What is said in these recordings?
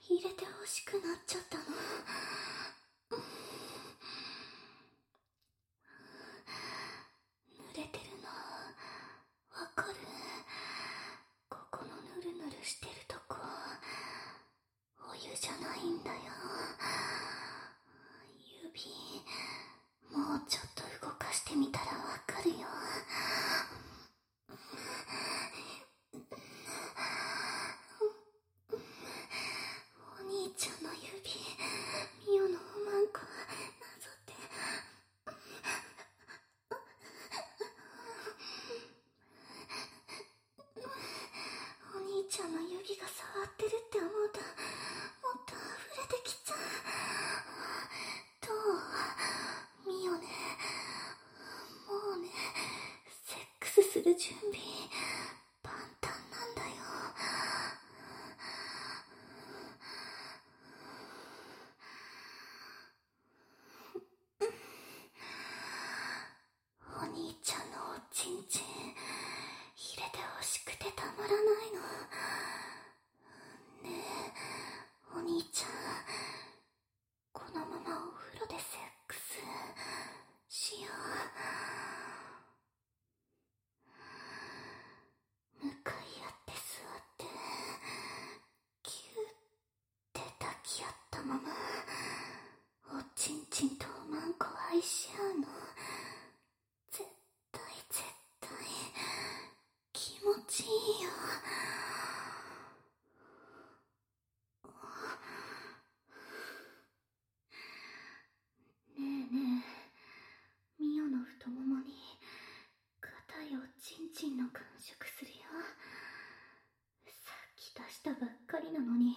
入れてほしくなっちゃったの。濡れてるのわかる？ここのぬるぬるしてるとこお湯じゃないんだよ。指もうちょっと動かしてみたらわかるよ。お兄ちゃんの指、ミオのおまんこなぞって。お兄ちゃんの指が触ってるって思うともっと溢れてきちゃう。どう？ミオね、もうね、セックスする準備万端なんだよ。お兄ちゃんのおちんちん入れてほしくてたまらないの。ねえ、お兄ちゃん、このままお風呂でセックスしよう。向かい合って座ってキューって抱き合ったままおちんちんとおまんこ愛し合うの。絶対気持ちいいよ。ねえねえ、ミオの太ももに硬いおちんちんの感触するよ。さっき出したばっかりなのに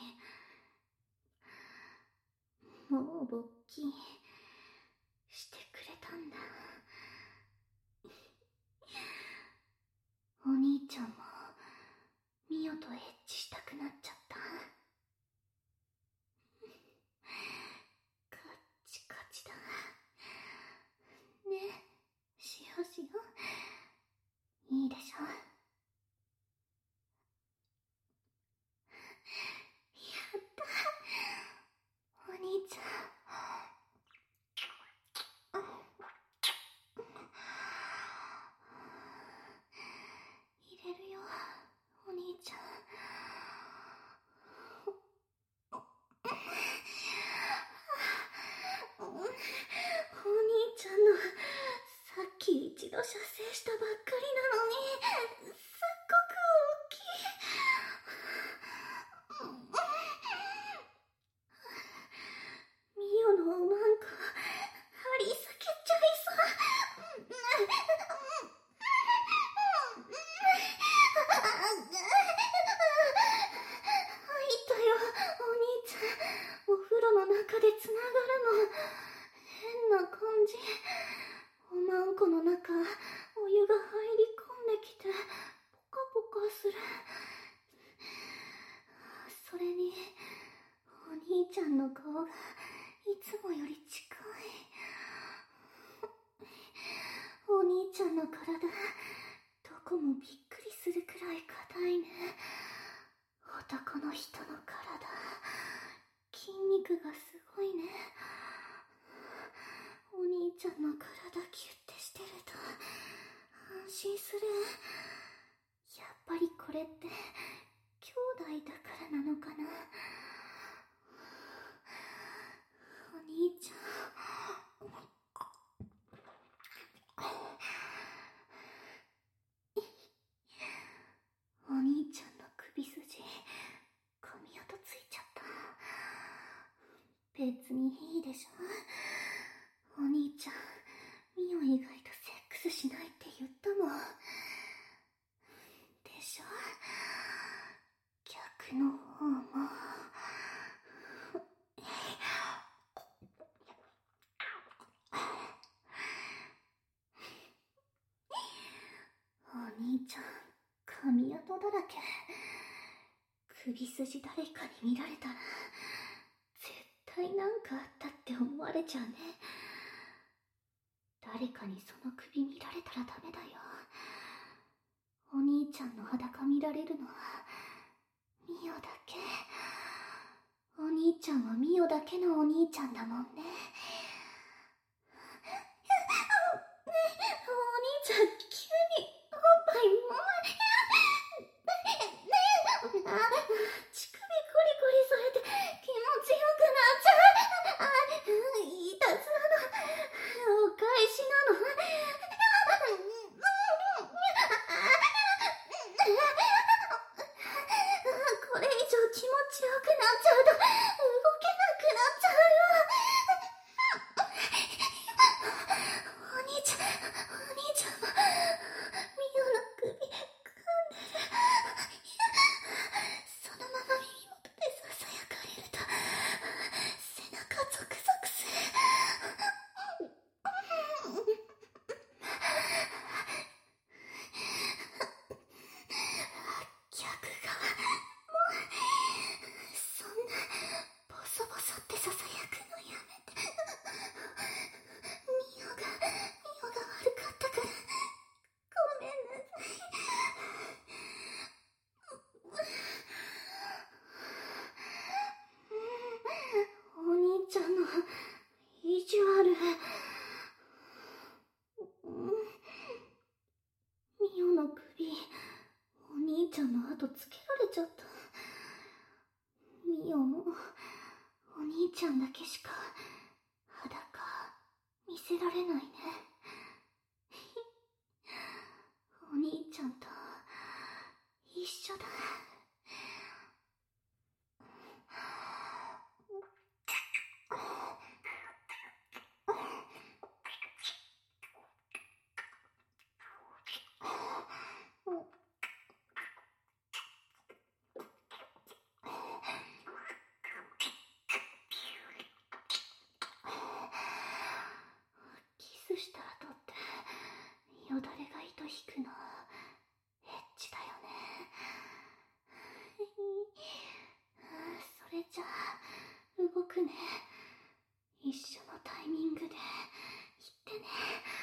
もう勃起してくれたんだ。お兄ちゃんもミオとエッチしたくなっちゃった。カッチカチだね。しよういいでしょ。やったお兄ちゃん。入れるよお兄ちゃん。お兄ちゃんのさっき一度射精したばっかりなのにすっごく大きい。ミオのおまんこ張り裂けちゃいそう。入ったよお兄ちゃん。お風呂の中でつながるの。変な感じ。おまんこの中お湯が入り込んできてポカポカする。それにお兄ちゃんの顔がいつもより近い。お兄ちゃんの体どこもびっくりするくらい硬いね。男の人の体筋肉がすごいね。お兄ちゃんの体キュッてしてると安心する。やっぱりこれって兄弟だからなのかな。お兄ちゃん、お兄ちゃんの首筋髪跡ついちゃった。別にいいでしょ。お兄ちゃんミオ以外とセックスしないって言ったもんでしょ。逆の方もお兄ちゃん髪跡だらけ。首筋誰かに見られたら絶対なんかあったって思われちゃうね。誰かにその首見られたらダメだよ。お兄ちゃんの裸見られるのはミオだけ。おだけのお兄ちゃんだもんね。お兄ちゃん、急におっぱいも乳首コリコリされて気持ちよくなっちゃう。いたずらのお返しなの。これ以上気持ちよくなっちゃうと動けなくなっちゃうよ。お兄ちゃんもミオの首噛んでる。そのまま耳元でささやかれると背中ゾクゾクする。逆側もそんなボソボソってささやくのやめて。ミオが悪かったからごめんなさい。お兄ちゃんの意地悪。ミオの首、お兄ちゃんの後つけられちゃった。ミオもお兄ちゃんだけしか裸見せられないね。お兄ちゃんと一緒だ。キスした後ってよだれが糸引くのエッチだよね。それじゃあ動くね。一緒のタイミングで言ってね。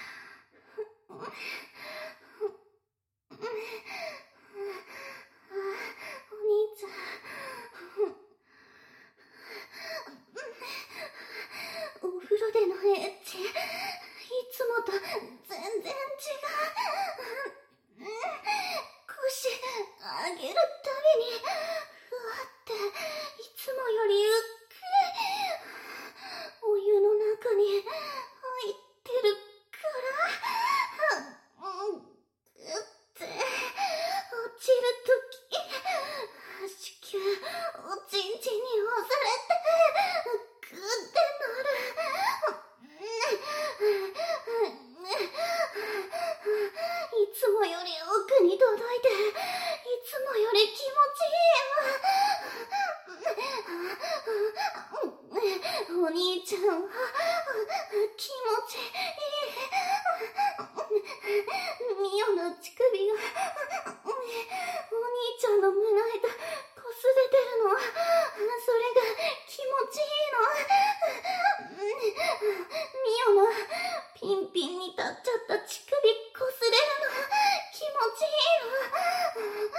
お兄ちゃん、お風呂でのエッチいつもと全然違う。腰上げるたびにふわっていつもよりゆっくりお湯の中に入ってるからグッて落ちるとき子宮おちんちんに押されてグッてなる。いつもより奥に届いていつもより気持ちいいわ。お兄ちゃんは気持ちいい。ミオの乳首がお兄ちゃんの胸板こすれてるの。それが気持ちいいの。ミオのピンピンに立っちゃった乳首こすれるの気持ちいいの。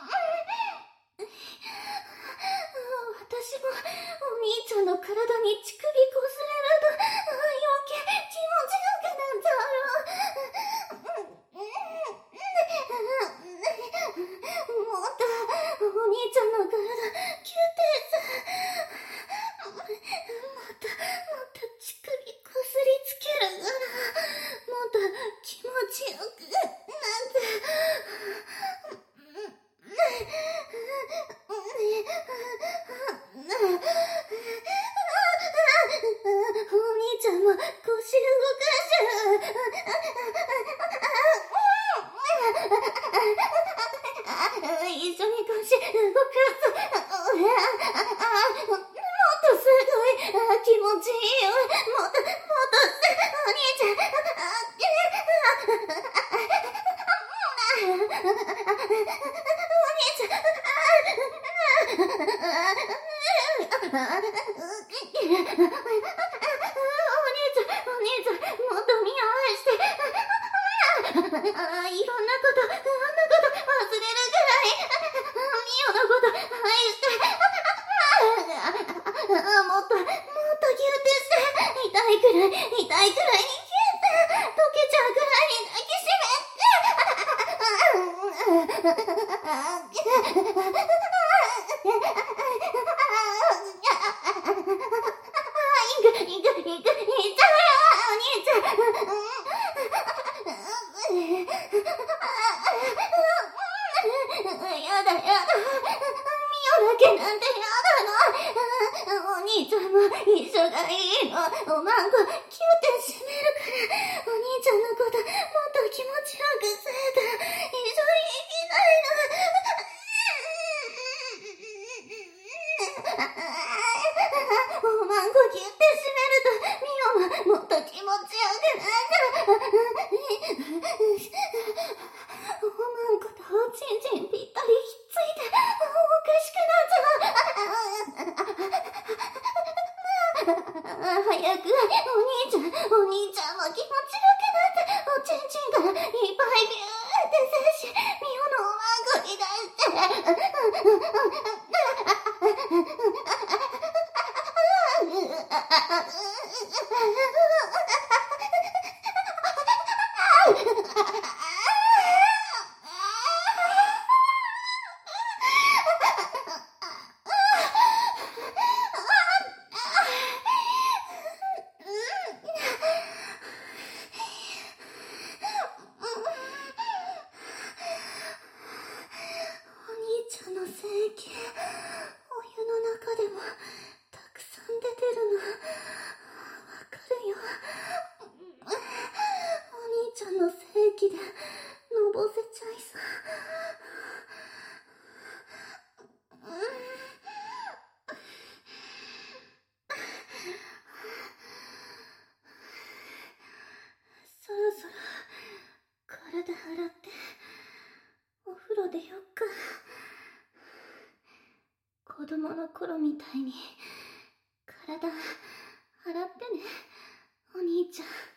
私もお兄ちゃんの体に乳首こすれると余計気持ちよくなっちゃうよ。もっとお兄ちゃんの体キューテーもっと乳首こすりつけるからもっと気持ちよくなってお兄ちゃんも腰動かしちゃう。一緒に腰動かす。もっとすごい気持ちいいよ。もっとお兄ちゃんお兄ちゃんお兄ちゃんもっと見合わして。いろんなこと忘れるぐらいミオのこと愛してもっとけなんてやだな。お兄ちゃんも一緒がいいの。おまんこキューって締めるから、お兄ちゃんのこともっと気持ちよくせえた。一緒に生きないの。おまんこキュって締めるとミオももっと気持ちよくなる。おまんことおちんちんぴったりひっついておかしくなっちゃう。早くお兄ちゃんも気持ちよくなっておちんちんからいっぱいビューって精子ミオのおまんこに出してお兄ちゃんの精液、お湯の中でもたくさん出てるのわかるよ。お兄ちゃんの精液でのぼせちゃいそう。そろそろ体洗ってお風呂出よっか。子供の頃みたいに体洗ってね、お兄ちゃん。